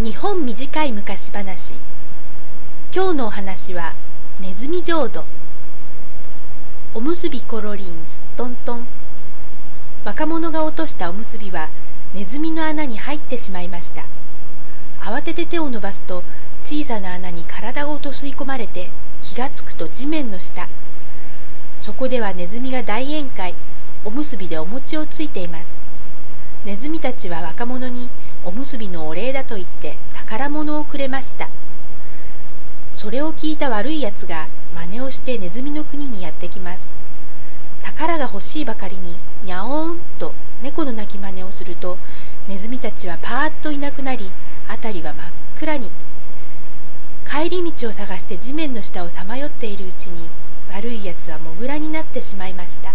日本短い昔話。今日のお話はネズミ浄土。おむすびコロリンすっとんとん。若者が落としたおむすびはネズミの穴に入ってしまいました。慌てて手を伸ばすと小さな穴に体ごと吸い込まれて、気がつくと地面の下。そこではネズミが大宴会、おむすびでお餅をついています。ネズミたちは若者におむすびのお礼だと言って宝物をくれました。それを聞いた悪いやつが真似をしてネズミの国にやってきます。宝が欲しいばかりににゃおーんと猫の鳴き真似をすると、ネズミたちはパーッといなくなり、辺りは真っ暗に。帰り道を探して地面の下をさまよっているうちに、悪いやつはモグラになってしまいました。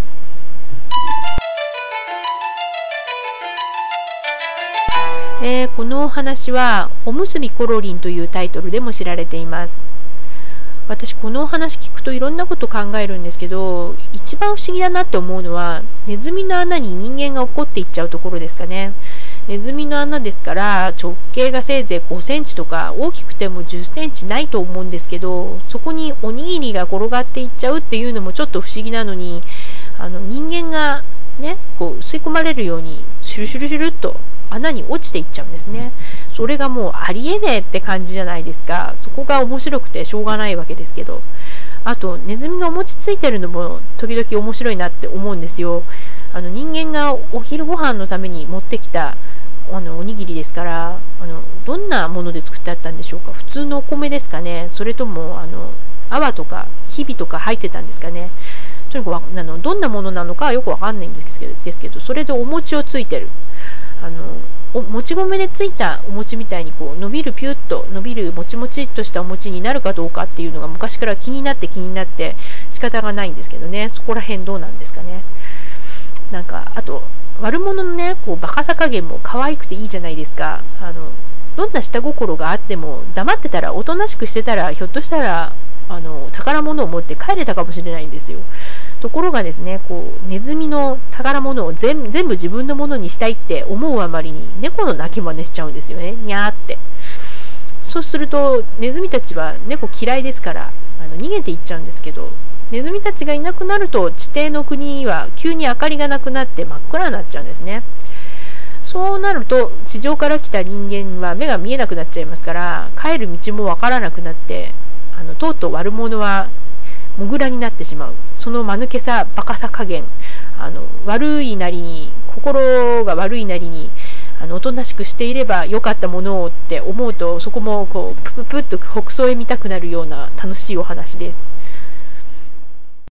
このお話はおむすびコロリンというタイトルでも知られています。私このお話聞くといろんなこと考えるんですけど、一番不思議だなって思うのはネズミの穴に人間が落っこっていっちゃうところですかね。ネズミの穴ですから直径がせいぜい5センチとか、大きくても10センチないと思うんですけど、そこにおにぎりが転がっていっちゃうっていうのもちょっと不思議なのに、人間がねこう吸い込まれるようにシュルシュルシュルっと穴に落ちていっちゃうんですね。それがもうありえねえって感じじゃないですか。そこが面白くてしょうがないわけですけど、あとネズミがお餅ついてるのも時々面白いなって思うんですよ。人間がお昼ご飯のために持ってきたおにぎりですから、どんなもので作ってあったんでしょうか。普通のお米ですかね、それとも泡とかきびとか入ってたんですかね。とにかくどんなものなのかはよくわかんないんですけど、それでお餅をついてる。もち米でついたお餅みたいにこう伸びるピュッと伸びるもちもちっとしたお餅になるかどうかっていうのが昔から気になって仕方がないんですけどね。そこら辺どうなんですかね。なんかあと悪者のねこうバカさ加減も可愛くていいじゃないですか。どんな下心があっても黙ってたら、おとなしくしてたら、ひょっとしたら宝物を持って帰れたかもしれないんですよ。ところがですね、こうネズミの宝物を全部自分のものにしたいって思うあまりに猫の鳴き真似しちゃうんですよね。にゃーって。そうするとネズミたちは猫嫌いですから逃げていっちゃうんですけど、ネズミたちがいなくなると地底の国は急に明かりがなくなって真っ暗になっちゃうんですね。そうなると地上から来た人間は目が見えなくなっちゃいますから、帰る道もわからなくなって、とうとう悪者はモグラになってしまう。その間抜けさ、バカさ加減、心が悪いなりにおとなしくしていればよかったものをって思うと、そこもこうプププッと北総へ見たくなるような楽しいお話です。